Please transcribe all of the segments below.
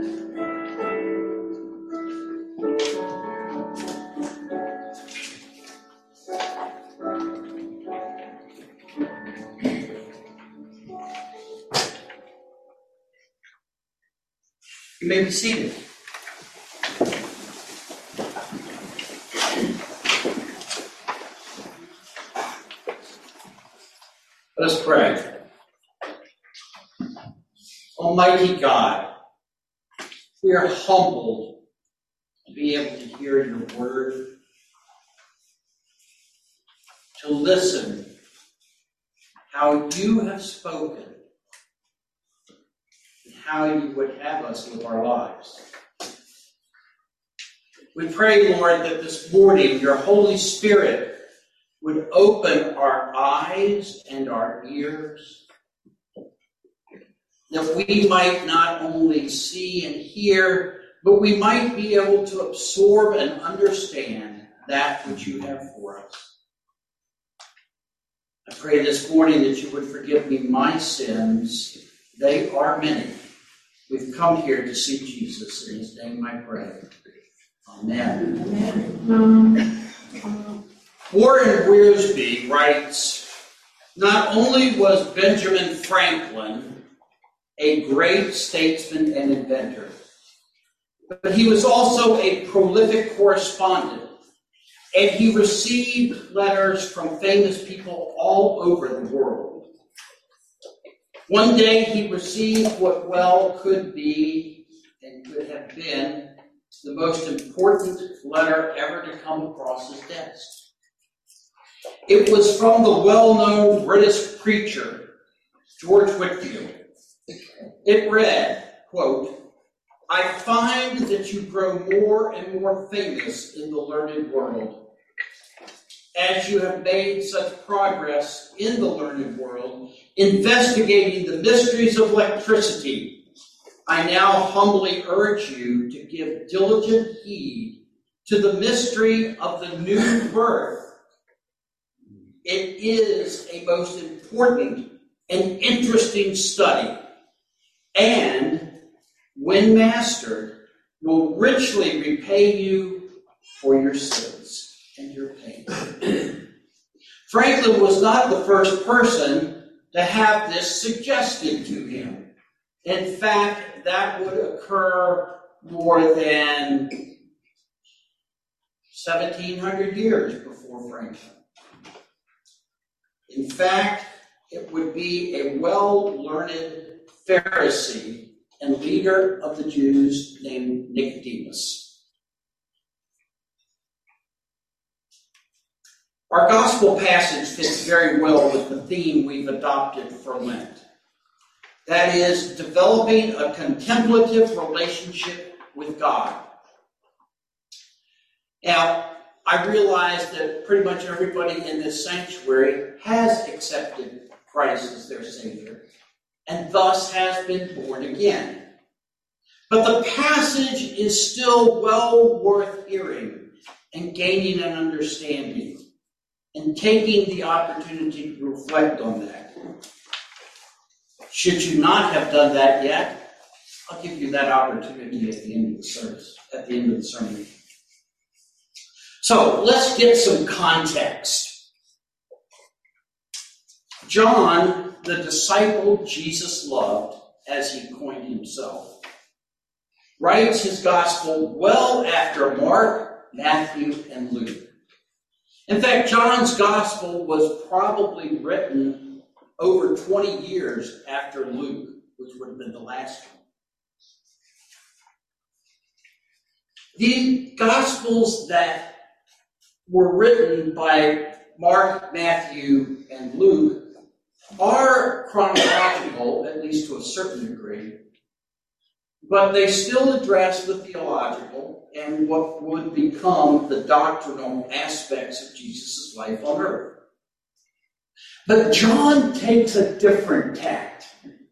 You may be seated. Let us pray. Almighty God, we are humbled to be able to hear your word, to listen how you have spoken, and how you would have us live our lives. We pray, Lord, that this morning your Holy Spirit would open our eyes and our ears, that we might not only see and hear, but we might be able to absorb and understand that which you have for us. I pray this morning that you would forgive me my sins. They are many. We've come here to see Jesus. In his name I pray. Amen. Amen. Warren Wiersbe writes, not only was Benjamin Franklin a great statesman and inventor, but he was also a prolific correspondent, and he received letters from famous people all over the world. One day he received what well could be and could have been the most important letter ever to come across his desk. It was from the well-known British preacher, George Whitefield. It read, quote, I find that you grow more and more famous in the learned world. As you have made such progress in the learned world, investigating the mysteries of electricity, I now humbly urge you to give diligent heed to the mystery of the new birth. It is a most important and interesting study, and, when mastered, will richly repay you for your sins and your pain. Franklin was not the first person to have this suggested to him. In fact, that would occur more than 1,700 years before Franklin. In fact, it would be a well-learned Pharisee and leader of the Jews named Nicodemus. Our gospel passage fits very well with the theme we've adopted for Lent. That is, developing a contemplative relationship with God. Now, I realize that pretty much everybody in this sanctuary has accepted Christ as their Savior, and thus has been born again. But the passage is still well worth hearing and gaining an understanding, and taking the opportunity to reflect on that. Should you not have done that yet, I'll give you that opportunity at the end of the service, at the end of the sermon. So, let's get some context. John, the disciple Jesus loved, as he coined himself, writes his gospel well after Mark, Matthew, and Luke. In fact, John's gospel was probably written over 20 years after Luke, which would have been the last one. The gospels that were written by Mark, Matthew, and Luke are chronological, at least to a certain degree, but they still address the theological and what would become the doctrinal aspects of Jesus' life on earth. But John takes a different tact.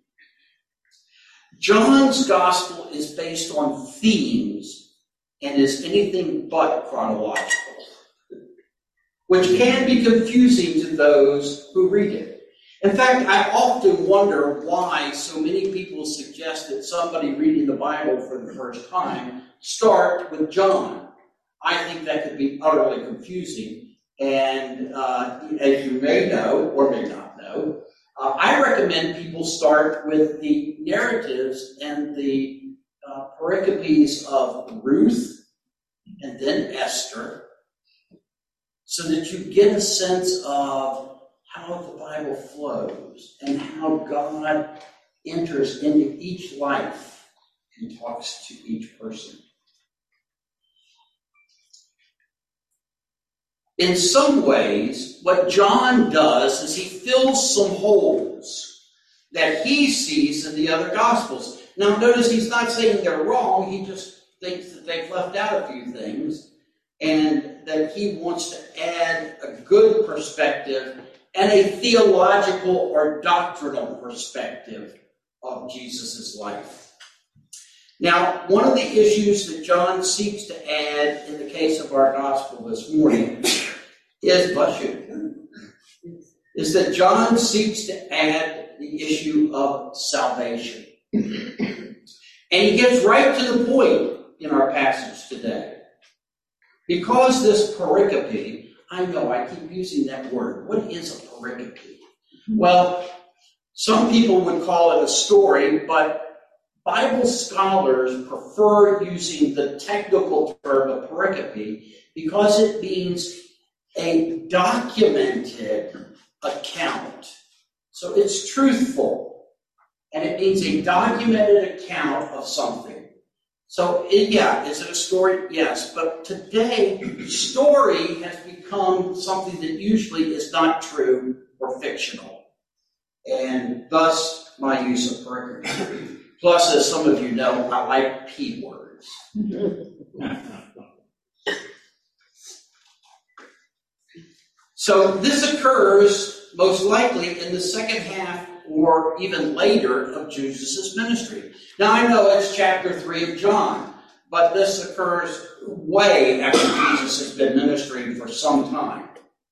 John's gospel is based on themes and is anything but chronological, which can be confusing to those who read it. In fact, I often wonder why so many people suggest that somebody reading the Bible for the first time start with John. I think that could be utterly confusing. And as you may know, or may not know, I recommend people start with the narratives and the pericopes of Ruth and then Esther, so that you get a sense of how the Bible flows and how God enters into each life and talks to each person. In some ways, what John does is he fills some holes that he sees in the other Gospels. Now, notice he's not saying they're wrong. He just thinks that they've left out a few things and that he wants to add a good perspective and a theological or doctrinal perspective of Jesus' life. Now, one of the issues that John seeks to add in the case of our gospel this morning is that John seeks to add the issue of salvation. And he gets right to the point in our passage today. Because this pericope, I know I keep using that word. What is a pericope? Well, some people would call it a story, but Bible scholars prefer using the technical term of pericope because it means a documented account. So it's truthful, and it means a documented account of something. So, yeah, is it a story? Yes, but today, story has become something that usually is not true or fictional, and thus my use of pericope. Plus, as some of you know, I like P words. So this occurs most likely in the second half or even later of Jesus' ministry. Now I know it's chapter 3 of John, but this occurs way after Jesus has been ministering for some time.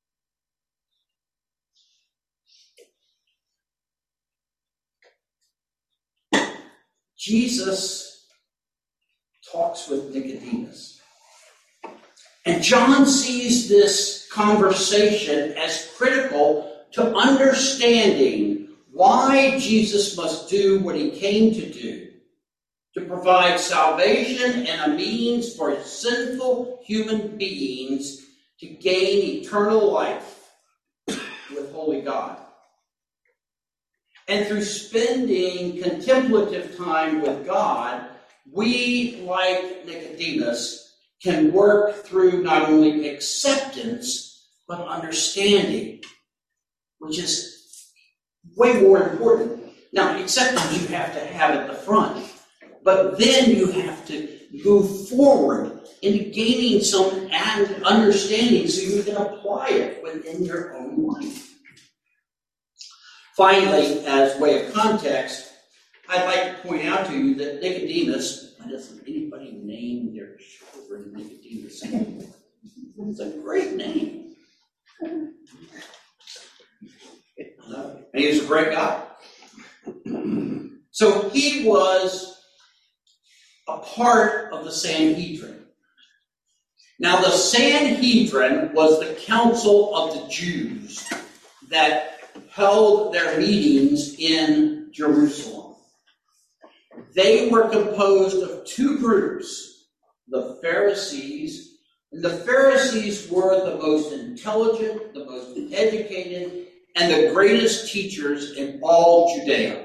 Jesus talks with Nicodemus. And John sees this conversation as critical to understanding why Jesus must do what he came to do, to provide salvation and a means for sinful human beings to gain eternal life with holy God. And through spending contemplative time with God, we, like Nicodemus, can work through not only acceptance, but understanding, which is way more important. Now, acceptance you have to have at the front, but then you have to move forward into gaining some understanding so you can apply it within your own life. Finally, as way of context, I'd like to point out to you that Nicodemus, why doesn't anybody name their children Nicodemus anymore? It's a great name. And he was a great guy. So he was a part of the Sanhedrin. Now the Sanhedrin was the council of the Jews that held their meetings in Jerusalem. They were composed of two groups, the Pharisees. And the Pharisees were the most intelligent, the most educated, and the greatest teachers in all Judea.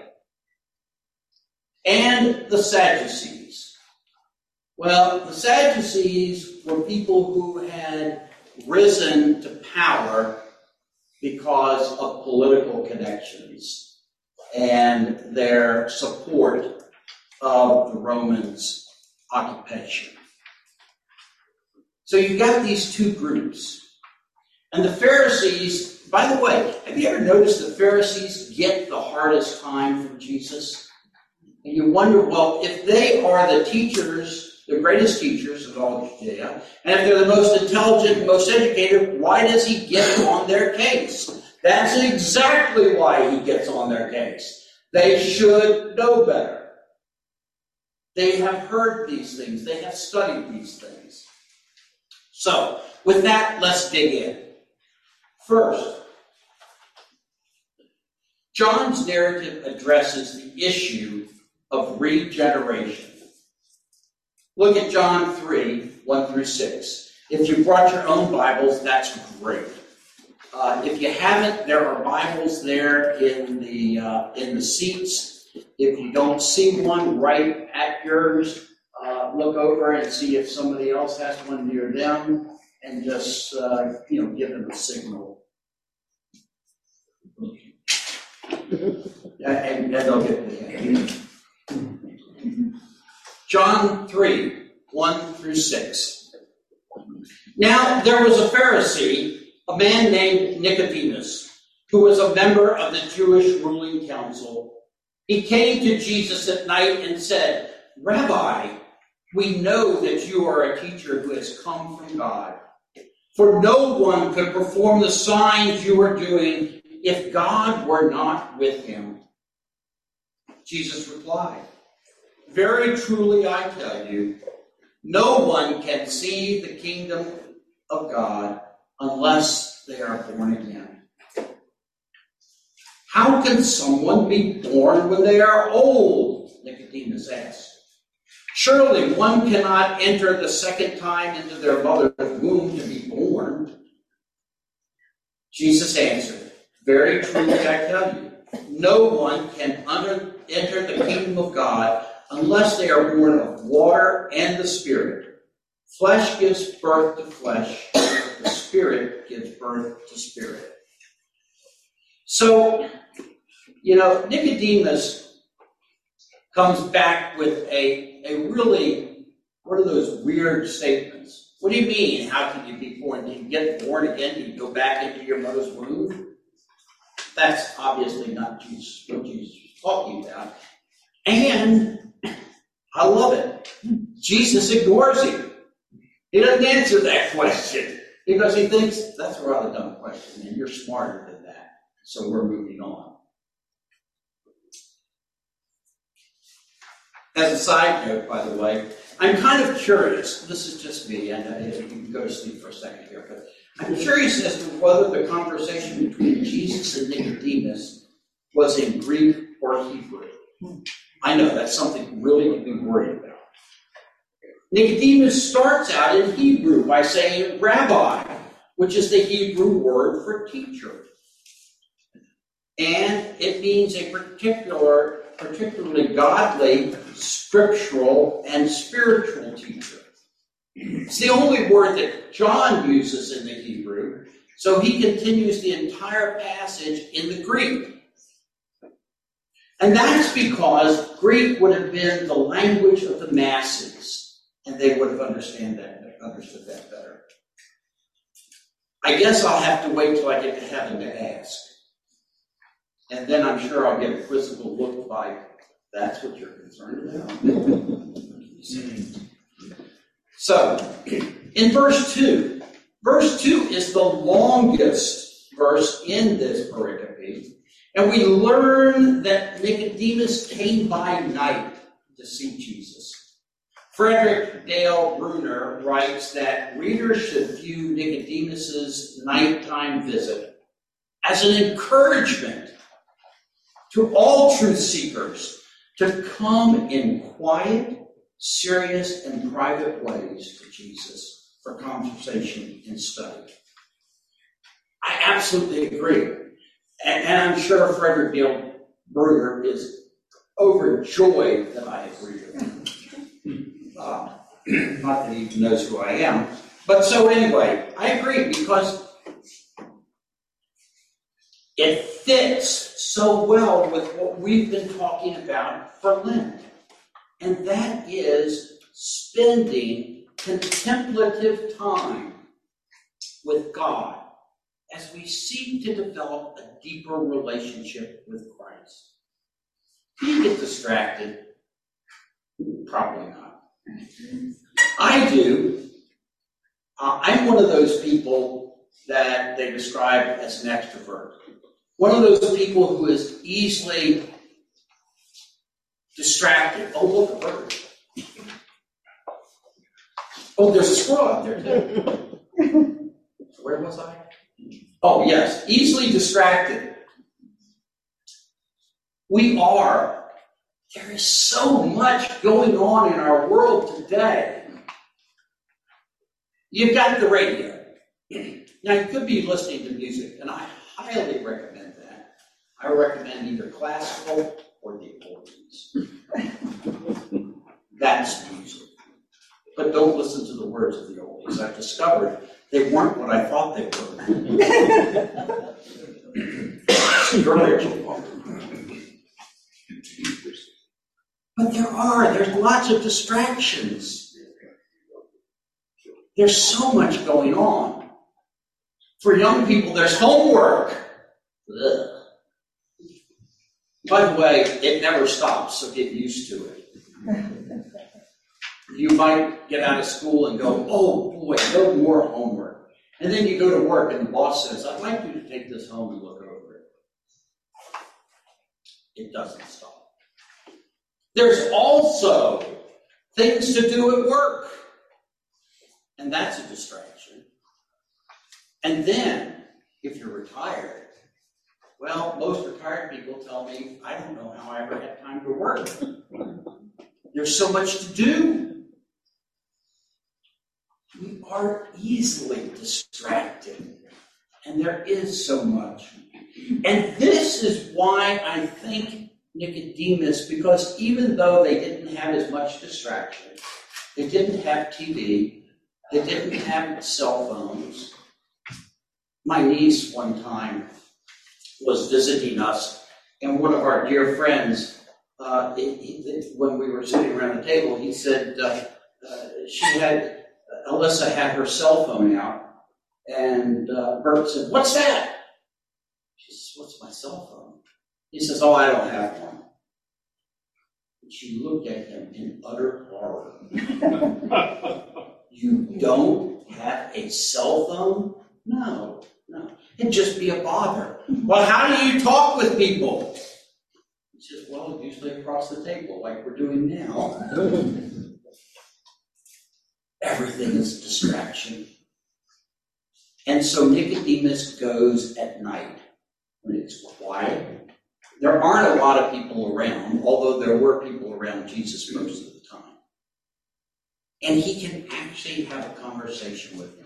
And the Sadducees. Well, the Sadducees were people who had risen to power because of political connections and their support of the Romans' occupation. So you've got these two groups. And the Pharisees, by the way, have you ever noticed the Pharisees get the hardest time from Jesus? And you wonder, well, if they are the teachers, the greatest teachers of all Judea, and if they're the most intelligent, most educated, why does he get on their case? That's exactly why he gets on their case. They should know better. They have heard these things. They have studied these things. So, with that, let's dig in. First, John's narrative addresses the issue of regeneration. Look at John 3, 1 through 6. If you brought your own Bibles, that's great. If you haven't, there are Bibles there in the seats. If you don't see one right at yours, look over and see if somebody else has one near them, and just give them a signal. And they'll get the John 3, 1 through 6. Now there was a Pharisee, a man named Nicodemus, who was a member of the Jewish ruling council. He came to Jesus at night and said, "Rabbi, we know that you are a teacher who has come from God. For no one could perform the signs you are doing if God were not with him." Jesus replied, "Very truly I tell you, no one can see the kingdom of God unless they are born again." "How can someone be born when they are old?" Nicodemus asked. "Surely one cannot enter the second time into their mother's womb to be born." Jesus answered, "Very truly I tell you, no one can enter the kingdom of God unless they are born of water and the Spirit. Flesh gives birth to flesh, the Spirit gives birth to spirit." So, Nicodemus comes back with a really, one of those weird statements. What do you mean, how can you be born? Do you get born again? Do you go back into your mother's womb? That's obviously not what Jesus was talking about. And I love it. Jesus ignores him. He doesn't answer that question because he thinks that's a rather dumb question and you're smarter than that. So we're moving on. As a side note, by the way, I'm kind of curious. This is just me, and you can go to sleep for a second here, but I'm curious as to whether the conversation between Jesus and Nicodemus was in Greek or Hebrew. I know that's something really to be worried about. Nicodemus starts out in Hebrew by saying rabbi, which is the Hebrew word for teacher. And it means a particularly godly, scriptural, and spiritual teacher. It's the only word that John uses in the Hebrew, so he continues the entire passage in the Greek. And that's because Greek would have been the language of the masses, and they would have understood that better. I guess I'll have to wait till I get to heaven to ask. And then I'm sure I'll get a quizzical look like, that's what you're concerned about? So, in verse 2 is the longest verse in this pericope, and we learn that Nicodemus came by night to see Jesus. Frederick Dale Bruner writes that readers should view Nicodemus's nighttime visit as an encouragement to all truth seekers to come in quiet, serious, and private ways to Jesus for conversation and study. I absolutely agree. And I'm sure Frederick Dale Bruner is overjoyed that I agree with him. Not that he even knows who I am. But so anyway, I agree because it fits so well with what we've been talking about for Lent. And that is spending contemplative time with God as we seek to develop a deeper relationship with Christ. Do you get distracted? Probably not. I do. I'm one of those people that they describe as an extrovert. One of those people who is easily distracted. Oh, look, a bird. Oh, there's a squirrel out there, too. Where was I? Oh, yes, easily distracted. We are. There is so much going on in our world today. You've got the radio. Now, you could be listening to music, and I highly recommend that. I recommend either classical or the oldies. That's music. But don't listen to the words of the oldies. I've discovered they weren't what I thought they were. But there's lots of distractions. There's so much going on. For young people, there's homework. Ugh. By the way, it never stops, so get used to it. You might get out of school and go, oh boy, no more homework. And then you go to work and the boss says, I'd like you to take this home and look over it. It doesn't stop. There's also things to do at work. And that's a distraction. And then, if you're retired, well, most retired people tell me, I don't know how I ever had time to work. There's so much to do. We are easily distracted. And there is so much. And this is why I think Nicodemus, because even though they didn't have as much distraction, they didn't have TV, they didn't have cell phones. My niece one time was visiting us, and one of our dear friends, when we were sitting around the table, he said Alyssa had her cell phone out, and Bert said, "What's that?" She says, "What's my cell phone?" He says, "Oh, I don't have one." And she looked at him in utter horror. You don't have a cell phone? No. It'd just be a bother. Well, how do you talk with people? He says, well, usually across the table, like we're doing now. Everything is a distraction. And so Nicodemus goes at night when it's quiet. There aren't a lot of people around, although there were people around Jesus most of the time. And he can actually have a conversation with him.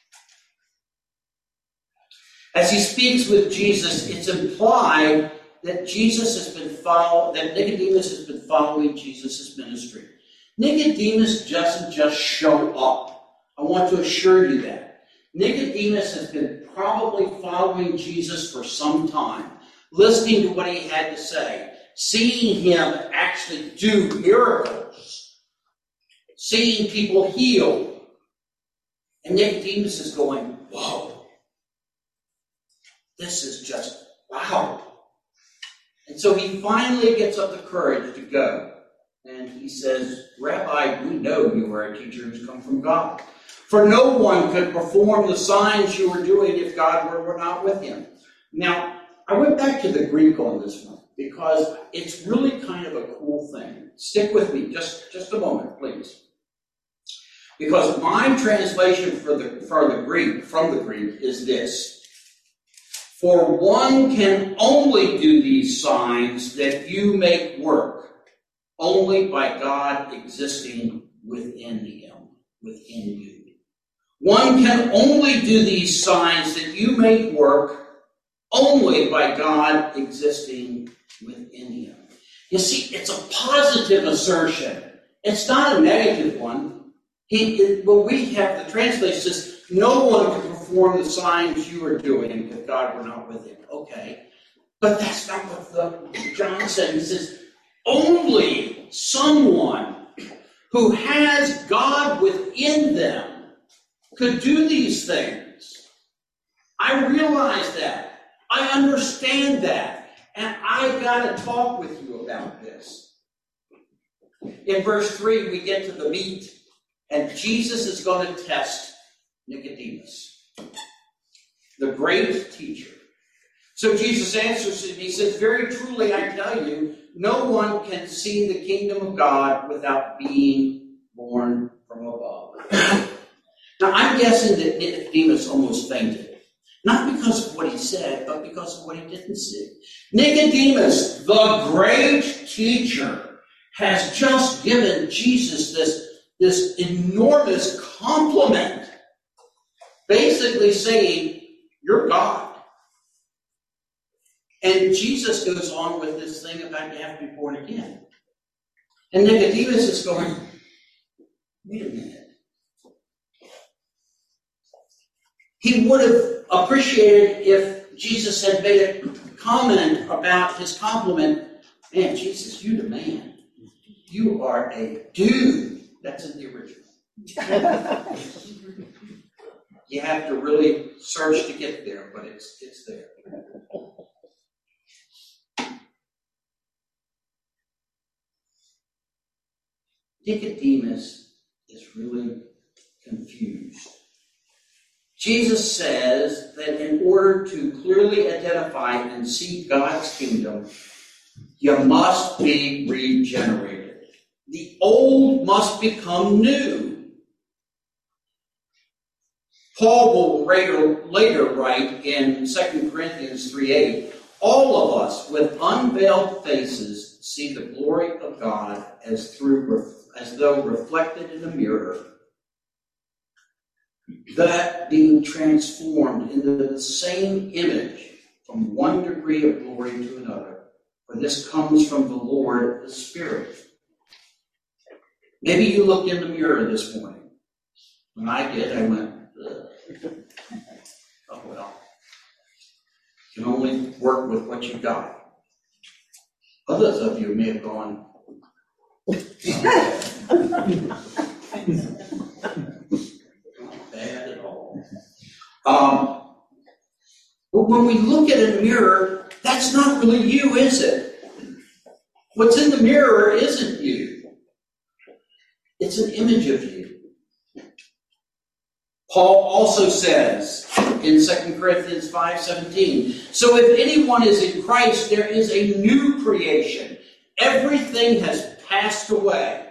As he speaks with Jesus, it's implied that that Nicodemus has been following Jesus' ministry. Nicodemus doesn't just show up. I want to assure you that. Nicodemus has been probably following Jesus for some time, listening to what he had to say, seeing him actually do miracles, seeing people healed. And Nicodemus is going, whoa. This is just, wow. And so he finally gets up the courage to go. And he says, Rabbi, we know you are a teacher who's come from God. For no one could perform the signs you are doing if God were not with him. Now, I went back to the Greek on this one because it's really kind of a cool thing. Stick with me just a moment, please. Because my translation from the Greek is this. For one can only do these signs that you make work only by God existing within you. One can only do these signs that you make work only by God existing within him. You see, it's a positive assertion. It's not a negative one. What we have, the translation says, no one can perform the signs you are doing if God were not with him. Okay. But that's not what John said. He says, only someone who has God within them could do these things. I realize that. I understand that. And I got to talk with you about this. In verse 3, we get to the meat. And Jesus is going to test Nicodemus, the great teacher. So Jesus answers him. He says, very truly I tell you, no one can see the kingdom of God without being born from above. Now I'm guessing that Nicodemus almost fainted. Not because of what he said, but because of what he didn't see. Nicodemus, the great teacher, has just given Jesus this enormous compliment, basically saying, you're God. And Jesus goes on with this thing about you have to be born again. And Nicodemus is going, wait a minute. He would have appreciated if Jesus had made a comment about his compliment. Man, Jesus, you the man. You are a dude. That's in the original. You have to really search to get there, but it's there. Nicodemus is really confused. Jesus says that in order to clearly identify and see God's kingdom, you must be regenerated. The old must become new. Paul will later write in 2 Corinthians 3:8, all of us with unveiled faces see the glory of God as though reflected in a mirror, that being transformed into the same image from one degree of glory to another. For this comes from the Lord, the Spirit. Maybe you looked in the mirror this morning. When I did, I went, ugh. Oh well. You can only work with what you got. Others of you may have gone, not bad at all. But when we look at a mirror, that's not really you, is it? What's in the mirror isn't you. It's an image of you. Paul also says in 2 Corinthians 5:17, so if anyone is in Christ, there is a new creation. Everything has passed away.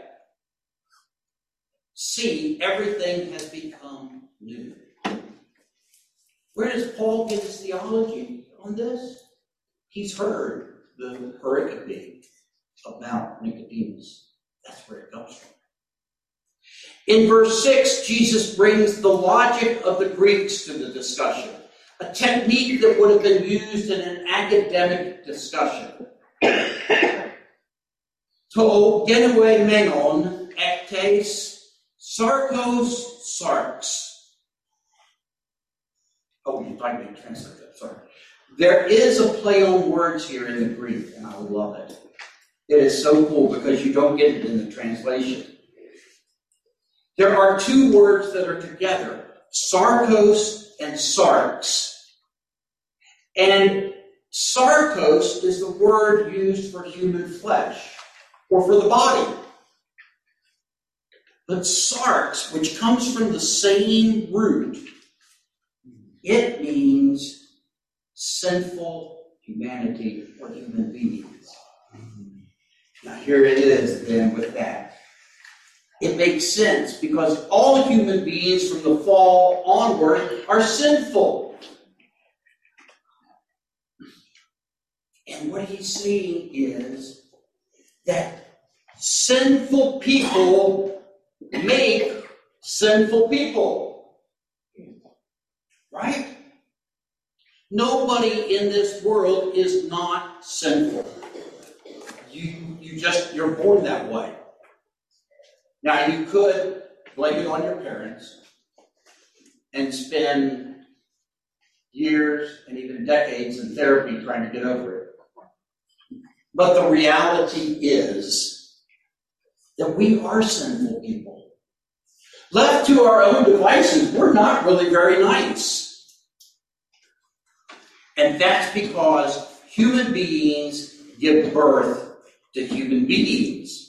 See, everything has become new. Where does Paul get his theology on this? He's heard the pericope about Nicodemus. That's where it comes from. In verse 6, Jesus brings the logic of the Greeks to the discussion, a technique that would have been used in an academic discussion. To genue menon ektes sarkos sarx. Oh, you'd like me to translate that, sorry. There is a play on words here in the Greek, and I love it. It is so cool because you don't get it in the translation. There are two words that are together, sarkos and sarx. And sarkos is the word used for human flesh, or for the body. But sarx, which comes from the same root, it means sinful humanity or human beings. Now here it is then with that. It makes sense because all human beings from the fall onward are sinful. And what he's saying is that sinful people make sinful people. Right? Nobody in this world is not sinful. You're born that way. Now, you could blame it on your parents and spend years and even decades in therapy trying to get over it. But the reality is that we are sinful people. Left to our own devices, we're not really very nice. And that's because human beings give birth to human beings.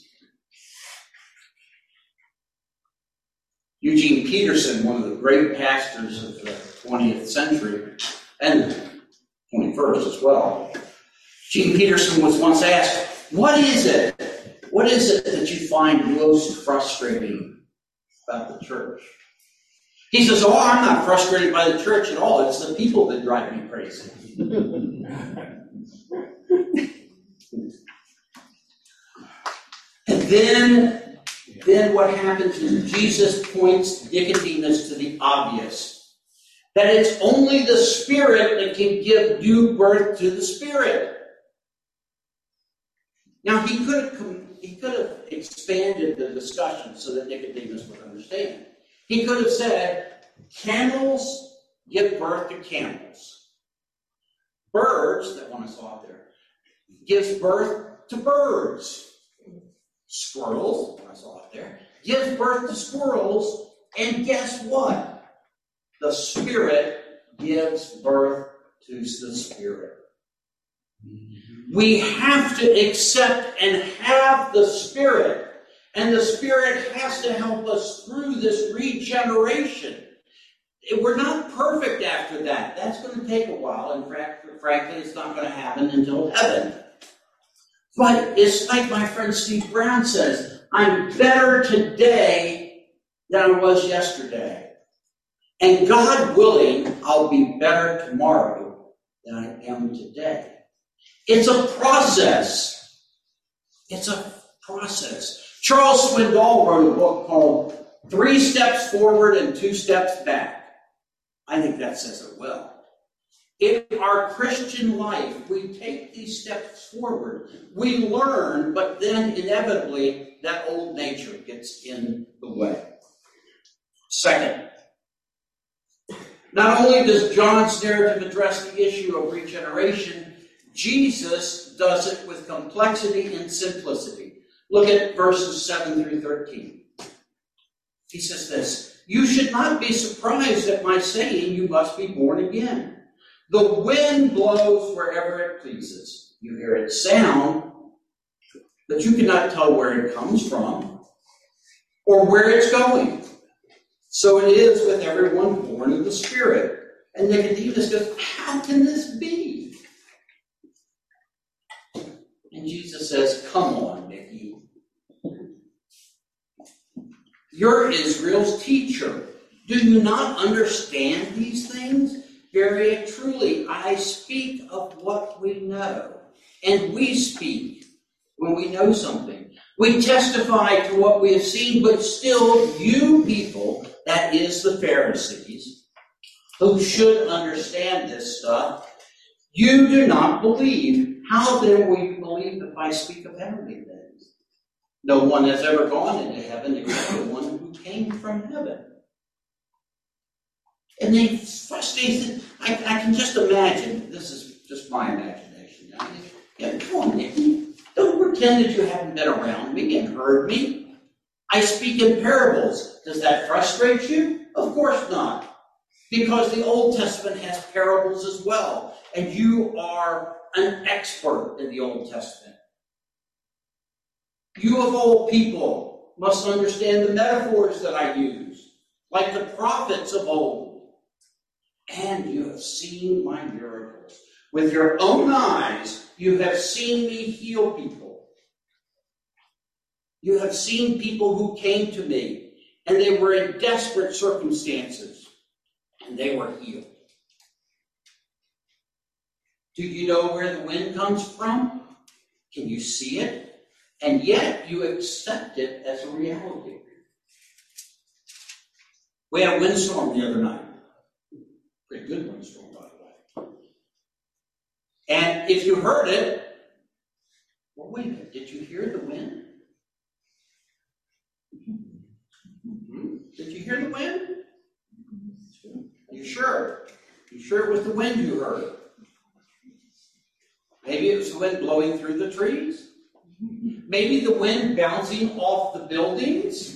Eugene Peterson, one of the great pastors of the 20th century and 21st important verse as well. Gene Peterson was once asked, what is it that you find most frustrating about the church? He says, I'm not frustrated by the church at all. It's the people that drive me crazy. And then what happens is Jesus points Nicodemus to the obvious. That it's only the Spirit that can give new birth to the Spirit. Now, he could have expanded the discussion so that Nicodemus would understand. He could have said, camels give birth to camels. Birds, that one I saw out there, gives birth to birds. Squirrels, that one I saw out there, gives birth to squirrels. And guess what? The Spirit gives birth to the Spirit. We have to accept and have the Spirit. And the Spirit has to help us through this regeneration. We're not perfect after that. That's going to take a while. And frankly, it's not going to happen until heaven. But it's like my friend Steve Brown says, I'm better today than I was yesterday. And God willing, I'll be better tomorrow than I am today. It's a process. It's a process. Charles Swindoll wrote a book called 3 Steps Forward and 2 Steps Back. I think that says it well. In our Christian life, we take these steps forward. We learn, but then inevitably that old nature gets in the way. Second, not only does John's narrative address the issue of regeneration, Jesus does it with complexity and simplicity. Look at verses 7 through 13. He says this, you should not be surprised at my saying you must be born again. The wind blows wherever it pleases. You hear its sound, but you cannot tell where it comes from or where it's going. So it is with everyone born of the Spirit. And Nicodemus goes, how can this be? And Jesus says, come on, Nicky. You're Israel's teacher. Do you not understand these things? Very truly, I speak of what we know. And we speak when we know something. We testify to what we have seen, but still you people, that is the Pharisees, who should understand this stuff, you do not believe. How then will you believe if I speak of heavenly things? No one has ever gone into heaven except the one who came from heaven. And they frustrated. I can just imagine, this is just my imagination. Come on, Nicky. Don't pretend that you haven't been around me and heard me. I speak in parables. Does that frustrate you? Of course not. Because the Old Testament has parables as well. And you are an expert in the Old Testament. You of all people must understand the metaphors that I use, like the prophets of old. And you have seen my miracles. With your own eyes, you have seen me heal people. You have seen people who came to me, and they were in desperate circumstances, and they were healed. Do you know where the wind comes from? Can you see it? And yet you accept it as a reality. We had a windstorm the other night. Pretty good windstorm, by the way. And if you heard it, well, wait a minute, did you hear the wind? Did you hear the wind? Are you sure? You sure it was the wind you heard? Maybe it was the wind blowing through the trees. Maybe the wind bouncing off the buildings.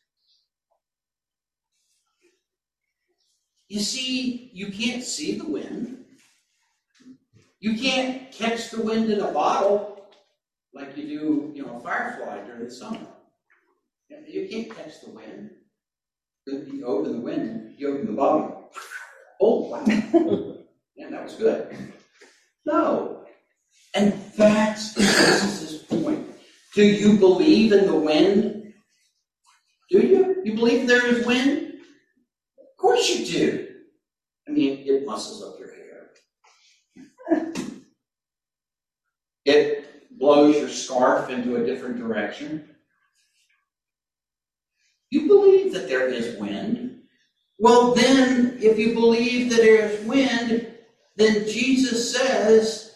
You see, you can't see the wind. You can't catch the wind in a bottle like you do, a firefly during the summer. You can't catch the wind. You open the wind, you open the bottle. Oh, wow. Yeah, that was good. No. And that's Jesus' point. Do you believe in the wind? Do you? You believe there is wind? Of course you do. I mean, it muscles up your hair. It blows your scarf into a different direction. You believe that there is wind. Well, then, if you believe that there is wind, then Jesus says,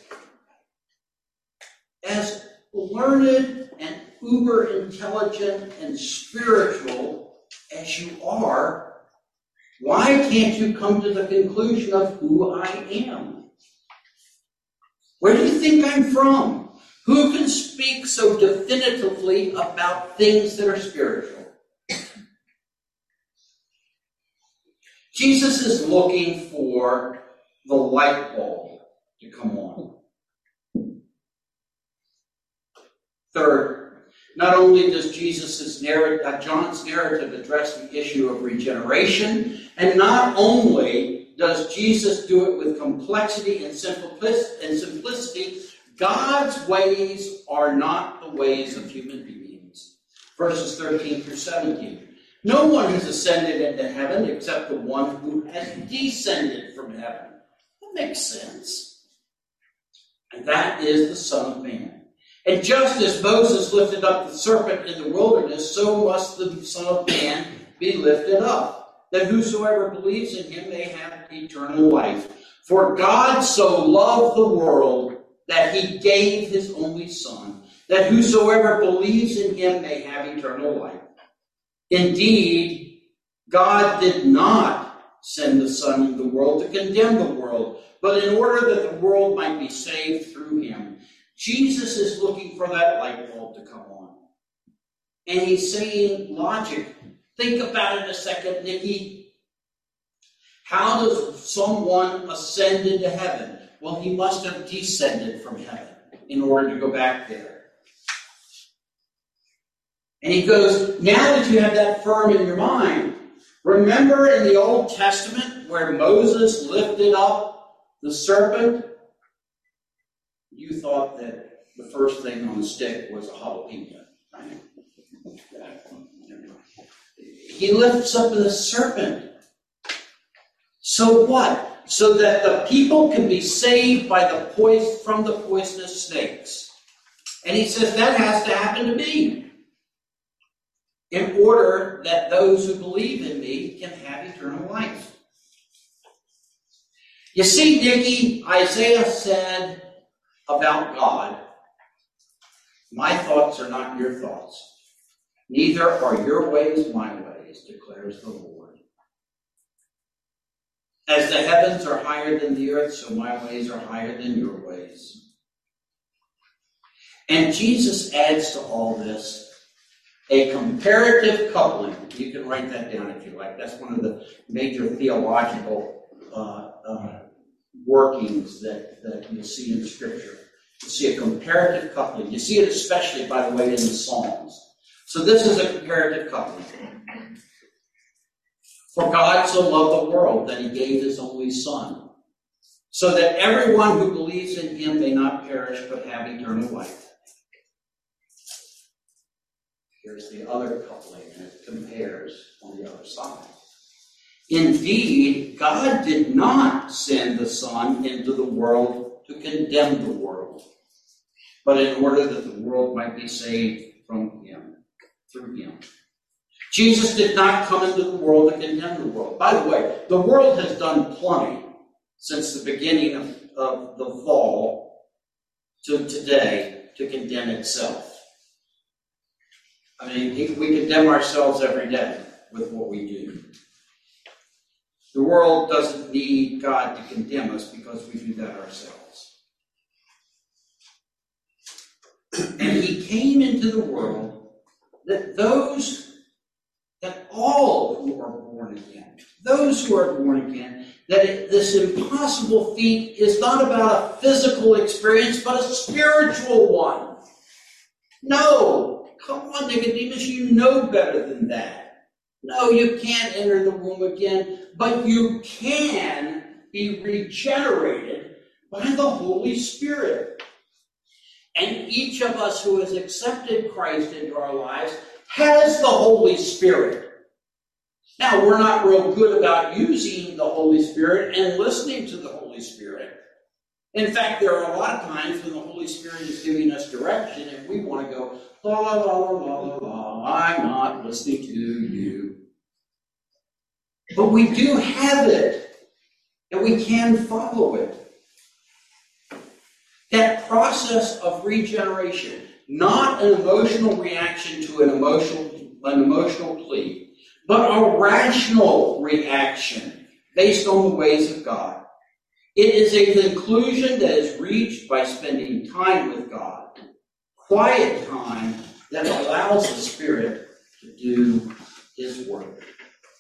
as learned and uber intelligent and spiritual as you are, why can't you come to the conclusion of who I am? Where do you think I'm from? Who can speak so definitively about things that are spiritual? Jesus is looking for the light bulb to come on. Third, not only does John's narrative address the issue of regeneration, and not only does Jesus do it with complexity and simplicity, God's ways are not the ways of human beings. Verses 13 through 17. No one has ascended into heaven except the one who has descended from heaven. That makes sense. And that is the Son of Man. And just as Moses lifted up the serpent in the wilderness, so must the Son of Man be lifted up, that whosoever believes in him may have eternal life. For God so loved the world that he gave his only Son, that whosoever believes in him may have eternal life. Indeed, God did not send the Son into the world to condemn the world, but in order that the world might be saved through him. Jesus is looking for that light bulb to come on. And he's saying, logic. Think about it a second, Nikki. How does someone ascend into heaven? Well, he must have descended from heaven in order to go back there. And he goes, now that you have that firm in your mind, remember in the Old Testament where Moses lifted up the serpent? You thought that the first thing on the stick was a jalapeno, right? He lifts up the serpent. So what? So that the people can be saved by from the poisonous snakes. And he says that has to happen to me, in order that those who believe in me can have eternal life. You see, Nikki, Isaiah said about God, my thoughts are not your thoughts, neither are your ways my ways, declares the Lord. As the heavens are higher than the earth, so my ways are higher than your ways. And Jesus adds to all this a comparative coupling. You can write that down if you like. That's one of the major theological workings that you'll see in Scripture. You see a comparative coupling. You see it especially, by the way, in the Psalms. So this is a comparative coupling. For God so loved the world that he gave his only Son, so that everyone who believes in him may not perish but have eternal life. Here's the other coupling, and it compares on the other side. Indeed, God did not send the Son into the world to condemn the world, but in order that the world might be saved from him, through him. Jesus did not come into the world to condemn the world. By the way, the world has done plenty since the beginning of the fall to today to condemn itself. I mean, we condemn ourselves every day with what we do. The world doesn't need God to condemn us because we do that ourselves. And he came into the world that all who are born again, those who are born again, that this impossible feat is not about a physical experience, but a spiritual one. No, come on, Nicodemus, you know better than that. No, you can't enter the womb again, but you can be regenerated by the Holy Spirit. And each of us who has accepted Christ into our lives has the Holy Spirit. Now, we're not real good about using the Holy Spirit and listening to the Holy Spirit. In fact, there are a lot of times when the Holy Spirit is giving us direction and we want to go, la, la, la, la, la, la, la, I'm not listening to you. But we do have it, and we can follow it. That process of regeneration, not an emotional reaction to an emotional plea, but a rational reaction based on the ways of God. It is a conclusion that is reached by spending time with God, quiet time that allows the Spirit to do His work.